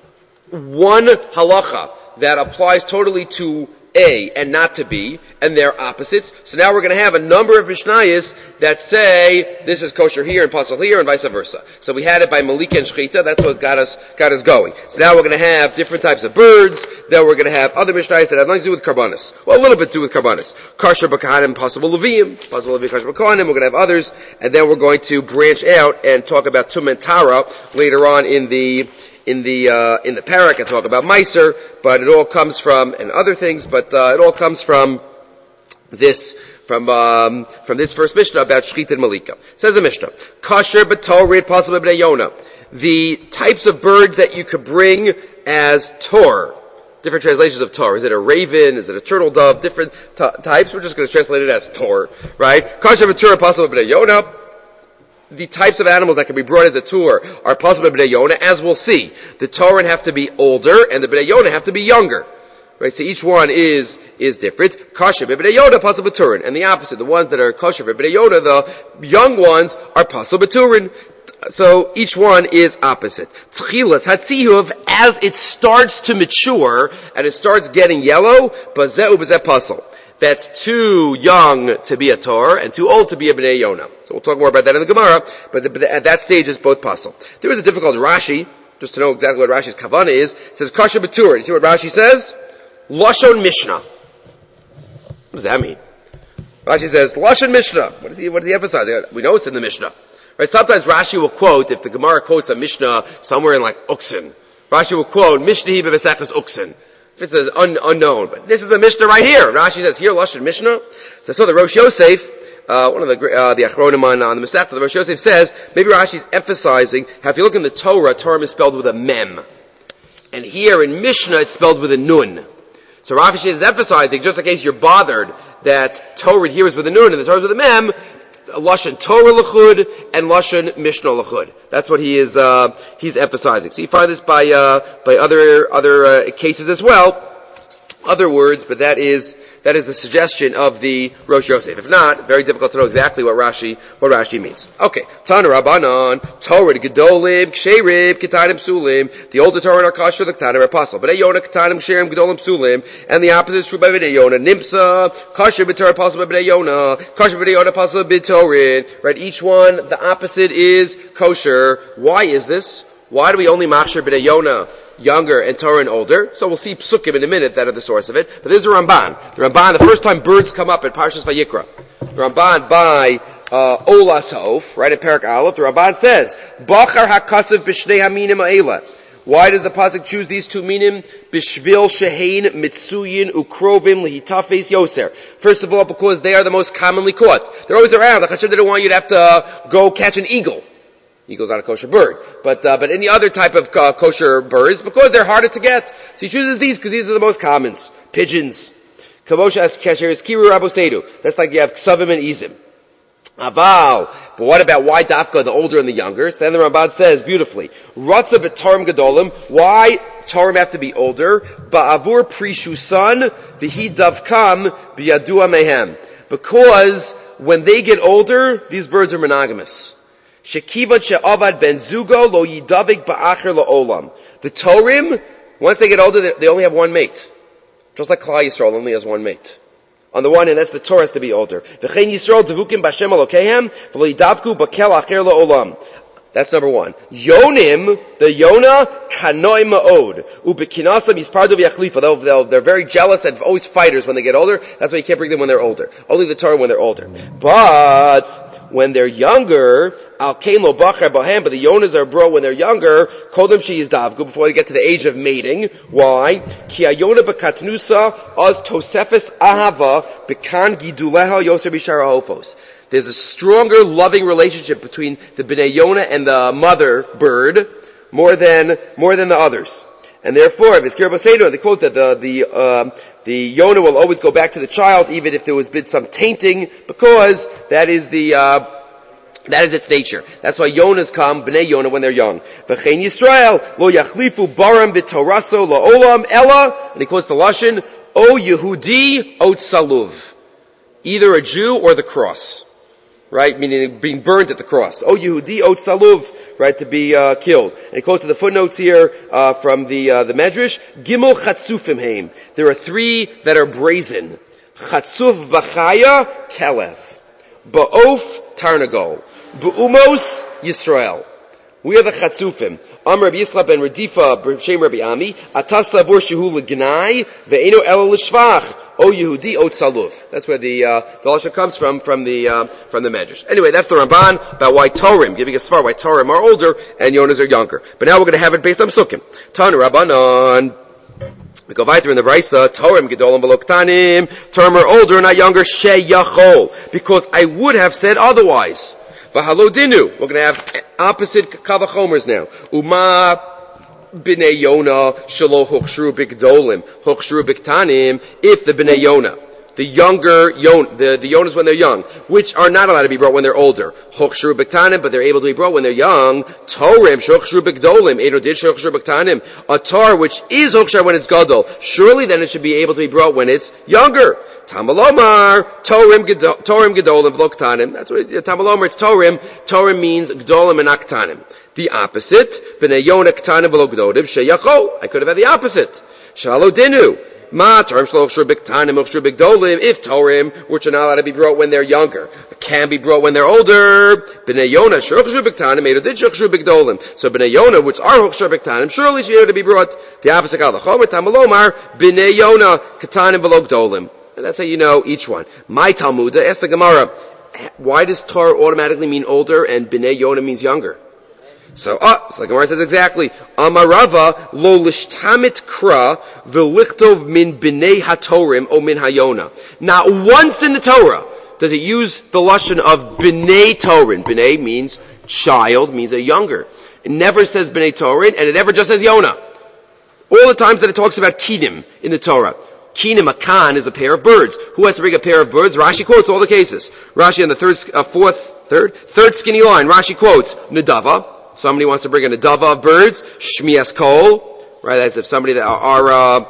one halacha that applies totally to A and not to B, and they're opposites. So now we're going to have a number of Mishnayos that say this is kosher here and pasul here and vice versa. So we had it by Malika and Shchita. That's what got us got us going. So now we're going to have different types of birds. Then we're going to have other Mishnayos that have nothing to do with karbanis. Well, a little bit to do with karbanis. Kosher b'kahanim, pasul levim, pasul levim, kosher b'kahanim. We're going to have others, and then we're going to branch out and talk about tum and tara later on in the. in the, uh, in the parak and talk about Meiser, but it all comes from, and other things, but, uh, it all comes from this, from, um, from this first Mishnah about Shchita and Malika. Says the Mishnah, Kasher b'torid pasul b'bnei Yonah. The types of birds that you could bring as tor. Different translations of tor. Is it a raven? Is it a turtle dove? Different t- types. We're just going to translate it as tor, right? Kasher b'torid pasul b'bnei Yonah. The types of animals that can be brought as a tour are possible by B'nai Yonah, as we'll see. The Torin have to be older, and the B'nai Yonah have to be younger. Right, so each one is, is different. Kosher B'nai Yonah, possible Turin. And the opposite, the ones that are kosher B'nai Yonah, the young ones are possible Turin. So each one is opposite. Tchilas hatzihuv, as it starts to mature and it starts getting yellow, bazeh ubazeh pasal. That's too young to be a Tor and too old to be a Bnei Yonah. So we'll talk more about that in the Gemara, but, the, but the, at that stage it's both pasal. There is a difficult Rashi, just to know exactly what Rashi's kavanah is. It says kasha b'tur. You see what Rashi says? Lashon Mishnah. What does that mean? Rashi says Lashon Mishnah. What is he? What is he emphasizing? We know it's in the Mishnah. Right, sometimes Rashi will quote, if the Gemara quotes a Mishnah somewhere in like Uksin, Rashi will quote, Mishnah hi b'Mesechus Uksin. If it says un, unknown. But this is a Mishnah right here. Rashi says here, Lashon Mishnah. So, so the Rosh Yosef, uh, one of the, uh, the Achronim on, on the Masechta, the Rosh Yosef says, maybe Rashi's emphasizing how if you look in the Torah, Torah is spelled with a mem. And here in Mishnah, it's spelled with a nun. So Rashi is emphasizing, just in case you're bothered, that Torah here is with a nun and the Torah is with a mem, Lashon Torah l'chud and Lashon Mishnah l'chud. That's what he is, uh, he's emphasizing. So you find this by, uh, by other, other, uh, cases as well. Other words, but that is, that is the suggestion of the Rosh Yosef. If not, very difficult to know exactly what Rashi, what Rashi means. Okay. Tana Rabbanan, Torah Gedolim, Ksherib, Ketanim Psulim. The older Torah are kosher, the Ketanim are apostle. B'nei Yonah, Ketanim, Ksherim, Gedolim, Psulim. And the opposite is true by B'nei Yonah. Nimsa, kosher b'Torah, apostle by B'nei Yonah. Kosher b'Bnei Yonah, apostle by B'Torin. Right? Each one, the opposite is kosher. Why is this? Why do we only machshir B'nei Yonah younger and Torah and older? So we'll see psukim in a minute that are the source of it. But this is the Ramban. The Ramban, the first time birds come up in Parshas Vayikra. The Ramban by uh, Olas Hof, right at Perak Aleph, the Ramban says, Bachar hakasav b'shnei haminim ha'ela. Why does the pasuk choose these two minim? Bishvil shehein mitsuyin ukrovim lihitafes yoser. First of all, because they are the most commonly caught. They're always around. The Chashem didn't want you to have to uh, go catch an eagle. Eagle's not a kosher bird. But, uh, but any other type of uh, kosher birds, because they're harder to get. So he chooses these because these are the most commons. Pigeons. Kamosha as kasher is kiru rabosedu. That's like you have ksavim and izim. Aval. But what about why dafka, the older and the younger? So then the Ramban says beautifully, Ratza b'tarim gedolim. Why tarim have to be older? Ba'avur prishusan v'hi davkam b'yadua mehem. Because when they get older, these birds are monogamous. Shekivat she'avad ben zugo lo yidavik ba'acher la'olam. The Torim, once they get older, they only have one mate. Just like Klal Yisrael only has one mate. On the one hand, that's the Torah has to be older. V'chein Yisrael devukim b'Hashem Elokehem v'lo yidavku b'kel acher la'olam. That's number one. Yonim, the Yonah, kanoi ma'od. Ubekinasam yispardu v'yachlifa. They'll, they're very jealous and always fighters when they get older. That's why you can't bring them when they're older. Only the Torah when they're older. But when they're younger, al kain lo bachar bahem, but the Yonas are bro when they're younger, kol them sheyizdavgu, before they get to the age of mating. Why? Ki ayona b'katnusa az tosefes ahava b'kan giduleha yoser b'shara hofos. There's a stronger loving relationship between the Bnei Yonah and the mother bird, more than, more than the others. And therefore, if it's Kir Basedo, they quote that the, the, uh, the Yonah will always go back to the child, even if there was been some tainting, because that is the, uh, that is its nature. That's why Yonahs come, Bnei Yonah, when they're young. V'chein Yisrael, lo yachlifu baram b'toraso la'olam ela, and he quotes the Lashon, o Yehudi o tsaluv. Either a Jew or the cross. Right? Meaning being burnt at the cross. O Yehudi o tsaluv, right, to be, uh, killed. And he quotes the footnotes here, uh, from the, uh, the Medrash, Gimel chatzufim heim. There are three that are brazen. Chatzuf v'chaya, kelef. Ba'of, tarnagol. Ba'umos, Yisrael. We are the chatzufim. Am Rabbi Yisrael ben Redifa, Shem Rabbi Ami, atas savur shehu l'gnai, ve'eno ela l'shvach. O Yehudi, O Tsaluv. That's where the, uh, the Lashon comes from, from the, uh, from the Medrash. Anyway, that's the Ramban about why Torim, giving a svar, why Torim are older and Yonas are younger. But now we're going to have it based on Sukkim. Tana Rabbanan. We go weiter in the Brisa. Torim gedolim v'lo ktanim. Torim are older and not younger. She yachol. Because I would have said otherwise. V'halo dinu. We're going to have opposite kavachomers now. Uma B'nei Yonah shelo hochshru b'gdolim, hochshru b'ktanim. If the B'nei Yonah, the younger yon, the, the yonas when they're young, which are not allowed to be brought when they're older. Hochshru b'ktanim, but they're able to be brought when they're young. Torim, shochshru b'gdolim, edo did shochshru b'ktanim. A tar which is hochshru when it's gadol, surely then it should be able to be brought when it's younger. Tamalomar, Torim, Torim, Gedolim, V'lo That's what it, Tamalomar, it's Torim. Torim means Gedolim and Aktanim. The opposite, B'nei Yonah, Ktanim, V'lo Gedolim, Sheyachol. I could have had the opposite. Shalo Dinu. Ma, Torim, Shlochshur, B'ktanim, Ochshur, B'gdolim. If Torim, which are not allowed to be brought when they're younger, can be brought when they're older, B'nei Yonah, Shochshur, B'ktanim, Edo did Shochshur, B'gdolim. So B'nei Yonah, which are Ochshur, B'ktanim, surely should be able to be brought. The opposite, Kalachomer, Tamalomar, B'nei Yonah, Ktanim, V'lo Gedolim. And that's how you know each one. My Talmud, ask the Gemara, why does Tar automatically mean older and B'nei Yonah means younger? So, ah, so the Gemara says exactly, Amarava lo lishtamit kra v'lichtov min B'nei HaTorim o min HaYonah. Not once in the Torah does it use the lashon of B'nei Torin. B'nei means child, means a younger. It never says B'nei Torin, and it never just says Yonah. All the times that it talks about Kinim in the Torah. Kinim, a kan, is a pair of birds. Who has to bring a pair of birds? Rashi quotes all the cases. Rashi on the third, uh, fourth, third, third skinny line, Rashi quotes Nadava. Somebody wants to bring a Nadava of birds. Shmias kol. Right, that's if somebody that our, uh,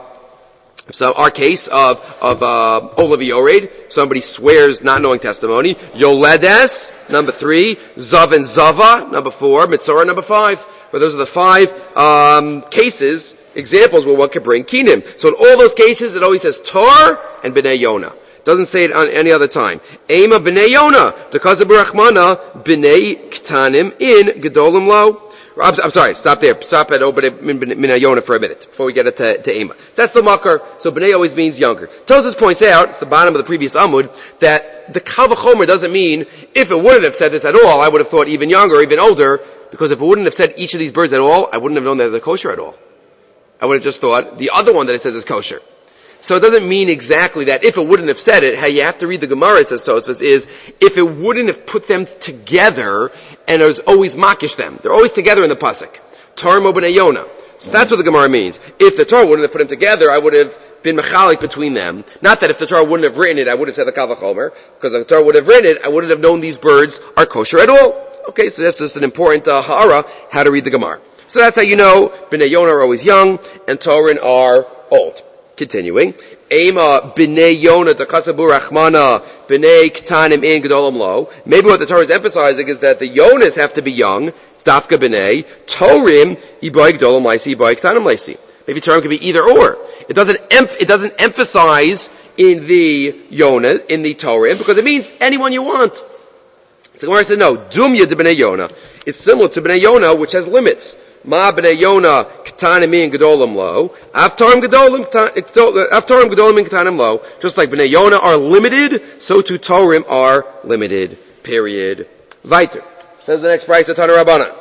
so our case of, of, uh, Olav Yored. Somebody swears not knowing testimony. Yoledes, number three. Zav and Zava, number four. Mitzorah, number five. But those are the five, um, cases, examples where one could bring kinim. So in all those cases, it always says Tar and B'nei Yonah. Doesn't say it on any other time. Ema B'nei Yonah, because of Barachmana, B'nei Ktanim in Gedolim Lo. I'm, I'm sorry, stop there. Stop at B'nei Yonah for a minute before we get it to, to Ema. That's the makar. So B'nei always means younger. Tosas points out, it's the bottom of the previous Amud, that the Kal V'chomer doesn't mean, if it wouldn't have said this at all, I would have thought even younger or even older, because if it wouldn't have said each of these birds at all, I wouldn't have known that they're kosher at all. I would have just thought the other one that it says is kosher. So it doesn't mean exactly that if it wouldn't have said it, how you have to read the Gemara, says Tosfos, is if it wouldn't have put them together and it was always makish them. They're always together in the pasuk. Tar mo b'nei Yonah. So that's what the Gemara means. If the Torah wouldn't have put them together, I would have been mechalik between them. Not that if the Torah wouldn't have written it, I would have said the Kal V'chomer, because if the Torah would have written it, I wouldn't have known these birds are kosher at all. Okay, so that's just an important uh, ha'ara, how to read the Gemara. So that's how you know B'nei Yonah are always young and Torin are old. Continuing. Ema B'nei Yonah Takasabu Rachmana B'nei Ktanim in Gedolim Lo. Maybe what the Torah is emphasizing is that the Yonas have to be young. Dafka B'nei. Torim Ibai Gedolim Laisi Ibai Ktanim Laisi. Maybe Torim could be either or. It doesn't em- it doesn't emphasize in the Yonah, in the Torim, because it means anyone you want. So Gemara said no. Dumya de B'nei Yonah. It's similar to B'nei Yonah, which has limits. Ma B'nei Yonah Ktanim in Gedolim Lo. Avtarim Gedolim Avtarim Gedolim in Ktanim Lo. Just like B'nei Yonah are limited, so too Torim are limited. Period. Weiter. Says the next price of Tana Rabbanan.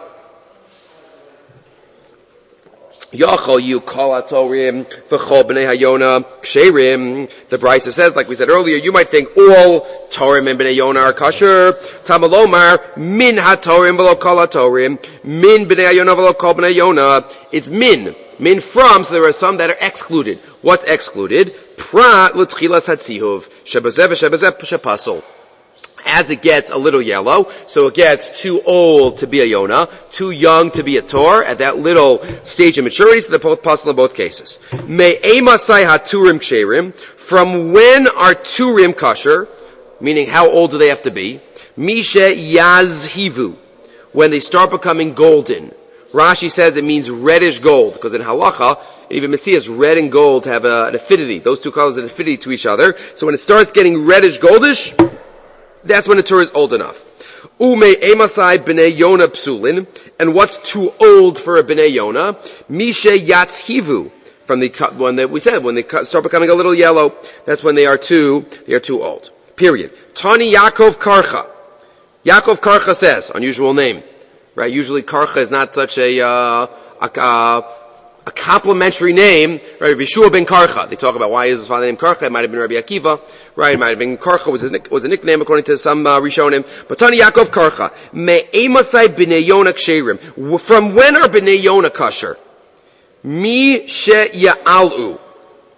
Yachol you call atorim v'chol b'nei hayona ksherim. The Brisa says, like we said earlier, you might think all Torim and b'nei Yonah are kosher. Tamalomar min hatorim v'lo kol hatorim min b'nei hayona v'lo kol b'nei Yonah. It's min, min from. So there are some that are excluded. What's excluded? Prat l'tchilas hatzihuv shebazeh v'shebazeh shepasol. As it gets a little yellow, so it gets too old to be a Yonah, too young to be a Tor, at that little stage of maturity, so they're both possible in both cases. Me'emasai haturim ksherim, from when are turim kosher, meaning how old do they have to be? Misha yazhivu, when they start becoming golden. Rashi says it means reddish gold, because in halacha, even Messias, red and gold have a, an affinity. Those two colors have an affinity to each other. So when it starts getting reddish goldish, that's when the Torah is old enough. Ume emasai b'nei Yonah psulin, and what's too old for a b'nei Yonah? Mishe yatzhivu, from the when they, we said when they start becoming a little yellow, that's when they are too they are too old. Period. Tani Yaakov Karcha. Yaakov Karcha says, unusual name, right? Usually Karcha is not such a uh, a, a a complimentary name, right? Yeshua ben Karcha. They talk about why is his father named Karcha. It might have been Rabbi Akiva, right? It might have been Karcha was his was a nickname according to some uh, Rishonim. But Tani Yaakov Karcha, me'emasai b'nei Yonah ksherim. From when are b'nei Yonah kosher? Mi she ya'alu.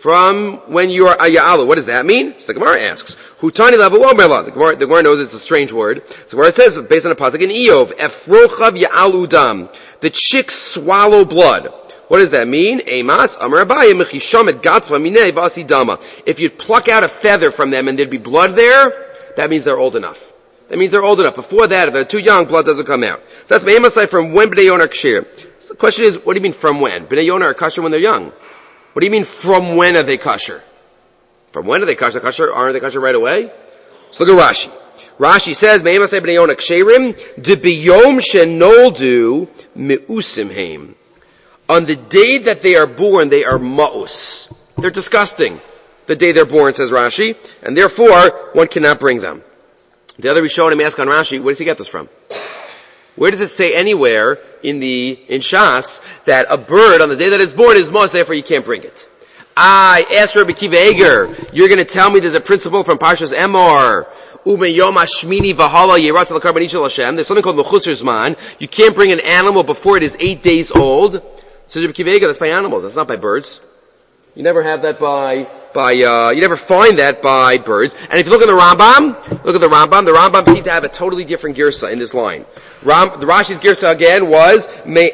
from when you are ayalu. What does that mean? So the Gemara asks. Hutani level omerla. The Gemara, the Gemara knows it's a strange word. So where it says, based on a pasuk in Eov, Efrochav ya'alu dam. The chicks swallow blood. What does that mean? Emas amar Abaye mechishamet gatva minei vasi dama. If you'd pluck out a feather from them and there'd be blood there, that means they're old enough. That means they're old enough. Before that, if they're too young, blood doesn't come out. That's Me'emasai from when B'nai Yonah are kshir. So the question is, what do you mean from when? B'nai Yonah are kosher when they're young. What do you mean from when are they kosher? From when are they kosher? Kosher? Aren't they kosher right away? So look at Rashi. Rashi says, Me'emasai B'nai Yonah ksherim, de biyom shenoldu me'usim heim. On the day that they are born, they are ma'us. They're disgusting. The day they're born, says Rashi, and therefore, one cannot bring them. The other Rishonim ask on Rashi, where does he get this from? Where does it say anywhere in the, in Shas, that a bird on the day that it's born is ma'us, therefore you can't bring it? I asked Rabbi Kiva Eger, you're gonna tell me there's a principle from Parshas Emor, Umeyom Hashmini V'Hala Yeratz L'Karban Ishel Hashem, there's something called Mechusar Zman, you can't bring an animal before it is eight days old. Says Rabbi Kiva Eger, that's by animals, that's not by birds. You never have that by, by, uh, you never find that by birds. And if you look at the Rambam, look at the Rambam, the Rambam seemed to have a totally different girsa in this line. Ram, the Rashi's girsa again was,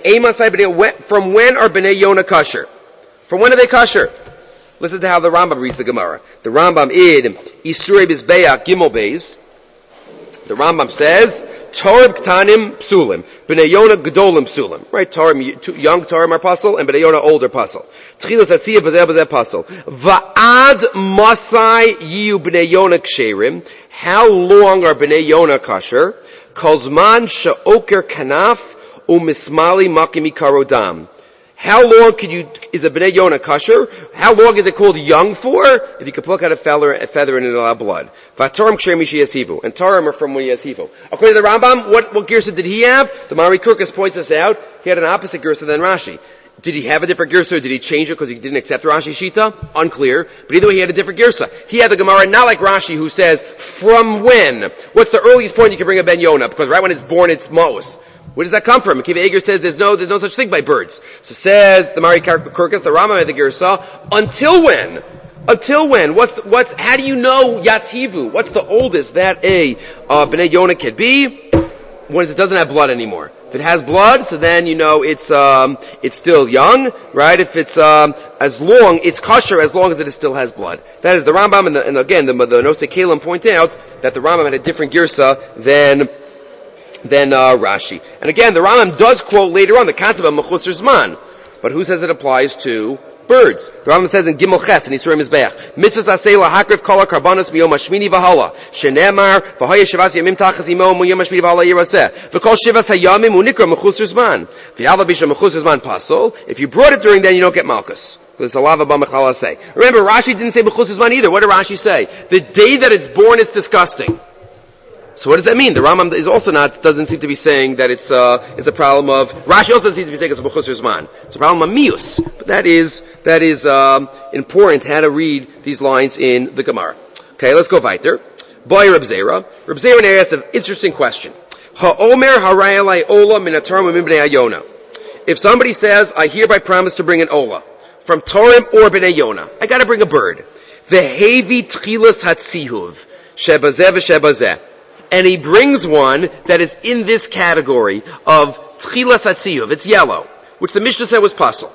from when are B'nai Yonah kosher? From when are they kosher? Listen to how the Rambam reads the Gemara. The Rambam in Isurei Bizbeach Gimel Beis, the Rambam says, Torah Ktanim Psulim, B'nai Yonah Gedolim Psulim. Right, Torah, young Torah are puzzle, and B'nai Yonah older puzzle. Tchilas Hatziyah B'zeh B'zeh puzzle. Va'ad Masai Yiu B'nai Yonah Ksherim. How long are B'nai Yonah kosher? Kolzman Sha'oker Kanaf U'mismali Makim Ikarodam. How long could you, is a B'nai Yonah kosher? How long is it called young for? If you could pluck out a feather, a feather and it'll have blood. V'atorim ksher mishi yasivu. And Torim are from when yasivu. According to the Rambam, what, what girsa did he have? The Mari Kurkas points us out. He had an opposite girsa than Rashi. Did he have a different girsa or did he change it because he didn't accept Rashi Shita? Unclear. But either way, he had a different girsa. He had the Gemara not like Rashi who says, from when? What's the earliest point you can bring a Ben Yonah? Because right when it's born, it's Mos. Where does that come from? Akiva Eger says there's no, there's no such thing by birds. So says the Mari Kurkas, the Rambam, the Girsa, until when? Until when? What's, the, what's, how do you know Yatzivu? What's the oldest that a, uh, B'nai Yonah could be? When it doesn't have blood anymore. If it has blood, so then you know it's, um, it's still young, right? If it's, um, as long, it's kosher as long as it still has blood. That is the Rambam, and, the, and again, the, the Nosei Kalim point out that the Rambam had a different Girsa than, than uh, Rashi. And again, the Rambam does quote later on the concept of Mechusar Zman, but who says it applies to birds? The Rambam says in Gimel Ches in Yisurim Mizbeach, Mitzvahs aseh lahakrif kol hakarbanos miyom hashmini v'hala, shenemar v'haya shivas yamim tachas imo miyom hashmini v'hala yiraseh, v'kol shivas hayamim unikra Mechusar Zman. V'yala bisha Mechusar Zman pasol. If you brought it during then, you don't get malchus. Because a lava b'mechala say. Remember, Rashi didn't say Mechusar Zman either. What did Rashi say? The day that it's born, it's disgusting. So what does that mean? The Rambam is also not, doesn't seem to be saying that it's, uh, it's a problem of, Rashi also doesn't seem to be saying it's a Mechusar Zman. It's a problem of mius. But that is, that is, um, important how to read these lines in the Gemara. Okay, let's go weiter. Boy Reb Zera. Reb Zera asks an interesting question. Ha'omer harayalai ola min atarim min b'nei Yonah. If somebody says, I hereby promise to bring an ola, from Torim or b'nei Yonah, I gotta bring a bird. Vehevi tchilas hatzihuv, shebazeh v'shebazeh. And he brings one that is in this category of tchilas hatziyuv. It's yellow, which the Mishnah said was pasul.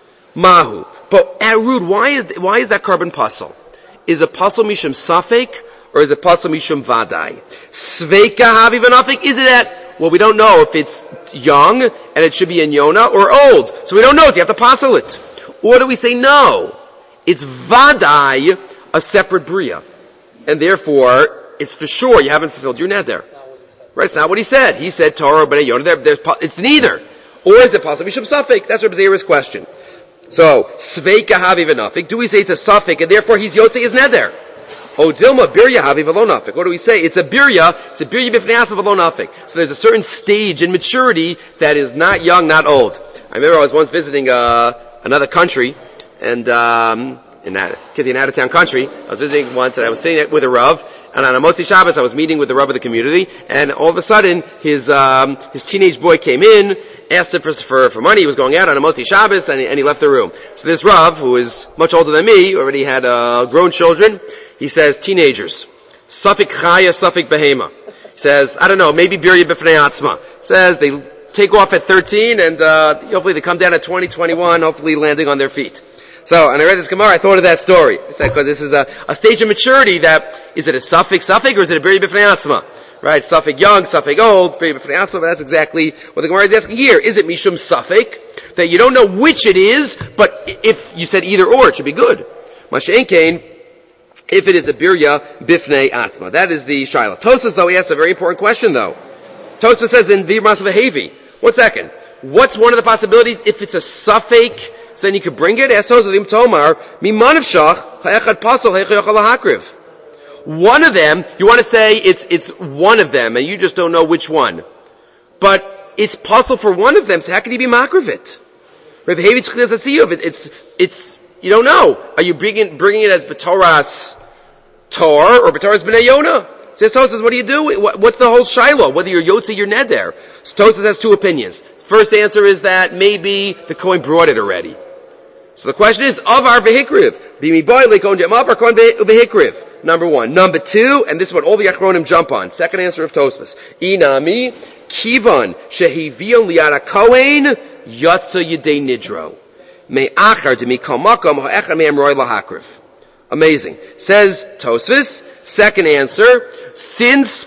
Mahu. But Arud, why is why is that carbon pasul? Is it pasul mishum safek or is it pasul mishum vadai? Sveika havi v'nafik. Is it that? Well, we don't know if it's young and it should be in Yonah or old, so we don't know. So you have to pasul it. Or do we say no? It's vadai, a separate bria, and therefore. It's for sure you haven't fulfilled your neder. Right? It's not what he said. He said Torah, B'nai Yonah. There, there's, it's neither. Or is it possible? Mishum Safek. That's Reb Zera's question. So, Sveika Havi V'nafik. Do we say it's a Safek and therefore he's Yotzei his neder? O Dilma Birya Havi V'lo Nafik. What do we say? It's a Birya. It's a Birya B'fnei Asa V'lo Nafik. So there's a certain stage in maturity that is not young, not old. I remember I was once visiting uh, another country, and um, in that, an out-of-town country, I was visiting once, and I was sitting with a Rav. And on a Motzi Shabbos, I was meeting with the Rav of the community, and all of a sudden, his um, his teenage boy came in, asked him for, for, for money. He was going out on a Motzi Shabbos, and he, and he left the room. So this Rav, who is much older than me, already had uh, grown children, he says, teenagers, Safik Chaya, Safik Behema. He says, I don't know, maybe Birya B'fnei Atzma. He says they take off at thirteen, and uh, hopefully they come down at twenty, twenty-one, hopefully landing on their feet. So, and I read this Gemara, I thought of that story. I said, because this is a, a stage of maturity that, is it a Safik Safik, or is it a Birya B'fnei Atzma? Right, Safik young, Safik old, Birya B'fnei Atzma, but that's exactly what the Gemara is asking here. Is it Mishum Safik? That you don't know which it is, but if you said either or, it should be good. Masha'en Kain, if it is a Birya B'fnei Atzma. That is the Shaila. Tosfos, though, he asks a very important question, though. Tosfos says in V'Mas V'Hevi, one second, what's one of the possibilities? If it's a Safik, so then you could bring it, as Tosfos Im Tomar, Miman of Shach, Ha'echad Pasol, Ha'echad Yochal Ha'akriv. One of them, you want to say it's, it's one of them, and you just don't know which one. But it's possible for one of them, so how can he be makrivit? It's, it's, you don't know. Are you bringing, bringing it as B'toras Tor, or B'toras B'nai Yonah? Says Tosfos, what do you do? What, what's the whole shiloh? Whether you're Yotze, you're Ned there. So Tosfos has two opinions. First answer is that maybe the Kohen brought it already. So the question is, of our vehikriv, bimi boy lekon jemav or kon vehikriv. Number one. Number two, and this is what all the Achronim jump on. Second answer of Tosfos. Inami kivan shehivion liara kohen yatsa yedei nidro me'achar demi kol makom ha'echad me'em roi lahakriv. Amazing. Says Tosfos. Second answer, since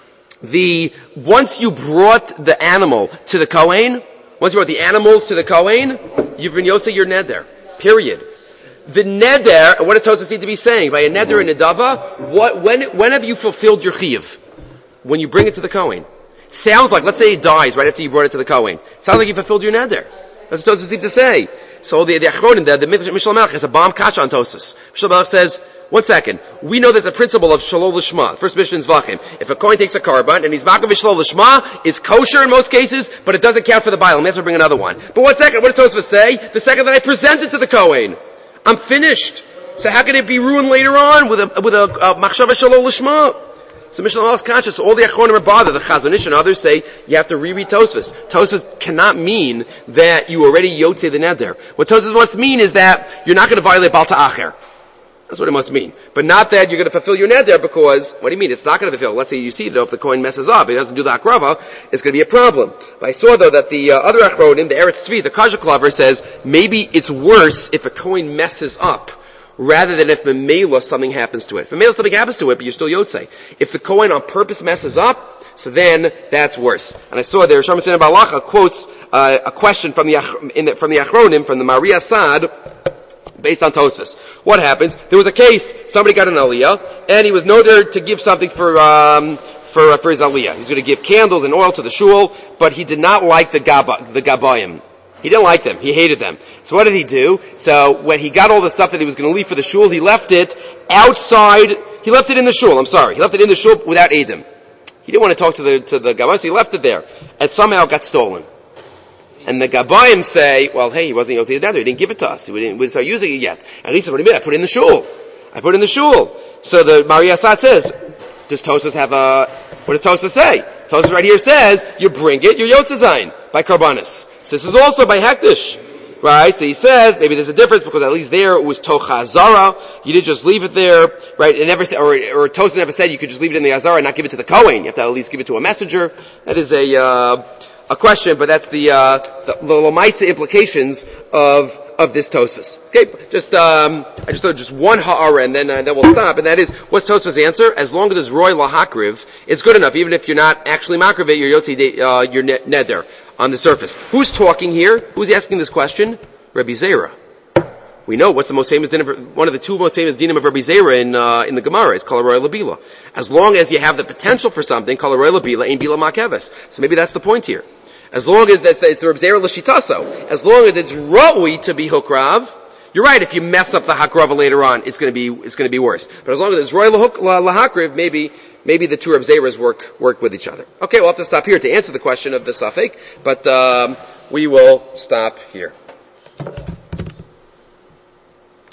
the once you brought the animal to the Kohen, once you brought the animals to the Kohen, you've been Yotze your neder. Period. The neder, what does Tosfos seem to be saying? By a neder and a dava, what, when, when have you fulfilled your chiyuv? When you bring it to the Kohen. Sounds like, let's say it dies right after you brought it to the Kohen. Sounds like you fulfilled your neder. That's what Tosfos seems to say. So the, the Achronim, the, the Mishnah Melech has a bomb kasha on Tosfos. Mishnah Melech says, one second. We know there's a principle of shalol l'shma. First Mishnah in Zvachim. If a Kohen takes a carbon and he's makav shalol l'shma, it's kosher in most cases, but it doesn't count for the Bible. We have to bring another one. But one second, what does Tosfos say? The second that I present it to the Kohen, I'm finished. So how can it be ruined later on with a with a machshava shalol l'shma? So Mishnah Melech is conscious. All the Achronim are bothered. The Chazon Ish and others say you have to reread Tosfos. Tosfos cannot mean that you already yotze the neder. What Tosfos must mean is that you're not going to violate Bal Ta'acher. That's what it must mean. But not that you're going to fulfill your neder, because, what do you mean? It's not going to fulfill. Let's say you see that if the Kohen messes up, he doesn't do the hakrava, it's going to be a problem. But I saw though that the uh, other Achronim, the Eretz Tzvi, the Kajak Klaver says, maybe it's worse if a Kohen messes up, rather than if Memela something happens to it. If Memela something happens to it, but you're still Yotzei. If the Kohen on purpose messes up, so then that's worse. And I saw there, Shama Sina Balacha quotes uh, a question from the, in the from the Achronim, from the Maria Sad, based on Tosfos. What happens? There was a case, somebody got an aliyah, and he was noted to give something for, um, for, uh, for his aliyah. He's going to give candles and oil to the shul, but he did not like the gaba, the gabayim. He didn't like them. He hated them. So what did he do? So when he got all the stuff that he was going to leave for the shul, he left it outside, he left it in the shul, I'm sorry. He left it in the shul without Adam. He didn't want to talk to the, to the gabayim, so he left it there. And somehow it got stolen. And the Gabayim say, well, hey, he wasn't Yosei Neder, he didn't give it to us. We didn't, we didn't start using it yet. And he said, what do you mean? I put it in the shul. I put it in the shul. So the Maria Sad says, does Tosfos have a, what does Tosfos say? Tosfos right here says, you bring it, you're Yotzezayin, by Karbanis. So this is also by Hektish. Right? So he says, maybe there's a difference, because at least there it was Tochazara. You didn't just leave it there. Right? It never said, or, or Tosfos never said you could just leave it in the Azara and not give it to the Kohen. You have to at least give it to a messenger. That is a, uh, a question, but that's the, uh, the, the Lamaisa implications of, of this Tosfos. Okay, just, um, I just thought just one ha'ara and then, uh, then we'll stop, and that is, what's Tosfos' answer? As long as it's roy lahakriv, it's good enough, even if you're not actually makriv it, you're yotzi, uh, you're neder on the surface. Who's talking here? Who's asking this question? Rabbi Zera. We know what's the most famous din of, one of the two most famous dinim of Rabbi Zera in, uh, in the Gemara. It's kol haroy labila. As long as you have the potential for something, kol haroy labila ain't bila makeves. So maybe that's the point here. As long as that's, it's the Reb Zera l'shitaso, as long as it's ra'ui to be hukrav, you're right, if you mess up the hakrava later on, it's gonna be, it's gonna be worse. But as long as it's ra'ui l'hakriv, maybe, maybe the two Reb Zeras work, work with each other. Okay, we'll have to stop here to answer the question of the Safek, but, um, we will stop here.